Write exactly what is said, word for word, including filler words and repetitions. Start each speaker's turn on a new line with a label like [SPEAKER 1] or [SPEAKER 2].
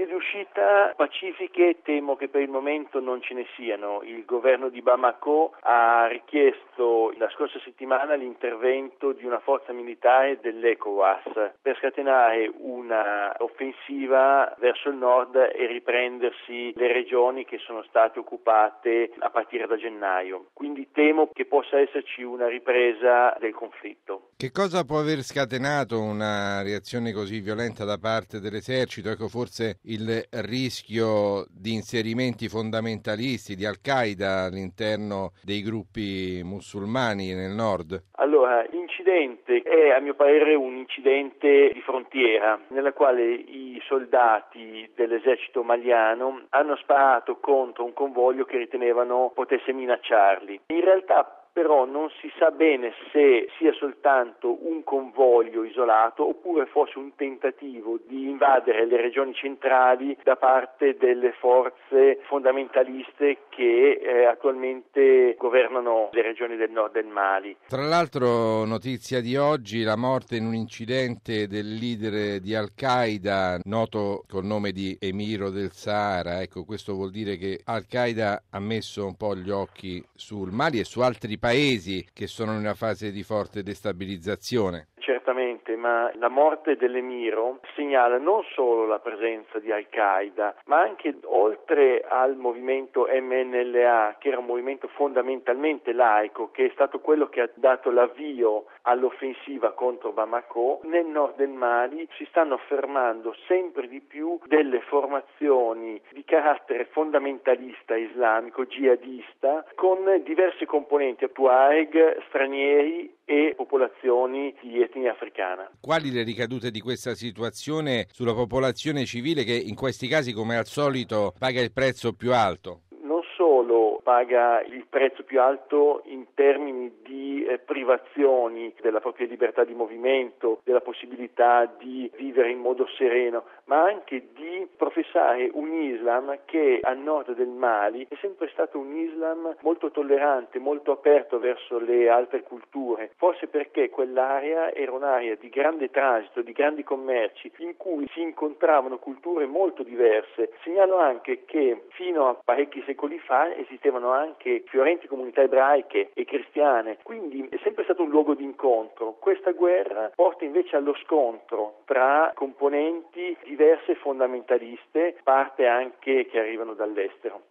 [SPEAKER 1] di uscita pacifiche temo che per il momento non ce ne siano. Il governo di Bamako ha richiesto la scorsa settimana l'intervento di una forza militare dell'ECOWAS per scatenare una offensiva verso il nord e riprendersi le regioni che sono state occupate a partire da gennaio. Quindi temo che possa esserci una ripresa del conflitto.
[SPEAKER 2] Che cosa può aver scatenato una reazione così violenta da parte dell'esercito? Ecco, forse il rischio di inserimenti fondamentalisti di Al-Qaeda all'interno dei gruppi musulmani nel nord?
[SPEAKER 1] Allora, l'incidente è a mio parere un incidente di frontiera nella quale i soldati dell'esercito maliano hanno sparato contro un convoglio che ritenevano potesse minacciarli. In realtà però non si sa bene se sia soltanto un convoglio isolato oppure fosse un tentativo di invadere le regioni centrali da parte delle forze fondamentaliste che eh, attualmente governano le regioni del nord del Mali.
[SPEAKER 2] Tra l'altro, notizia di oggi, la morte in un incidente del leader di Al-Qaeda, noto col nome di Emiro del Sahara. Ecco, questo vuol dire che Al-Qaeda ha messo un po' gli occhi sul Mali e su altri paesi che sono in una fase di forte destabilizzazione.
[SPEAKER 1] Certamente, ma la morte dell'Emiro segnala non solo la presenza di Al-Qaeda, ma anche oltre al movimento M N L A, che era un movimento fondamentalmente laico, che è stato quello che ha dato l'avvio all'offensiva contro Bamako, nel nord del Mali si stanno affermando sempre di più delle formazioni di carattere fondamentalista islamico, jihadista, con diverse componenti, Tuareg, stranieri e popolazioni di etnia africana.
[SPEAKER 2] Quali le ricadute di questa situazione sulla popolazione civile che in questi casi, come al solito, paga il prezzo più alto?
[SPEAKER 1] Non solo paga il prezzo più alto in termini di eh, privazioni della propria libertà di movimento, della possibilità di vivere in modo sereno, ma anche di professare un Islam che a nord del Mali è sempre stato un Islam molto tollerante, molto aperto verso le altre culture, forse perché quell'area era un'area di grande transito, di grandi commerci, in cui si incontravano culture molto diverse. Segnalo anche che fino a parecchi secoli fa esistevano anche fiorenti comunità ebraiche e cristiane, quindi è sempre stato un luogo di incontro. Questa guerra porta invece allo scontro tra componenti diverse fondamentaliste, parte anche che arrivano dall'estero.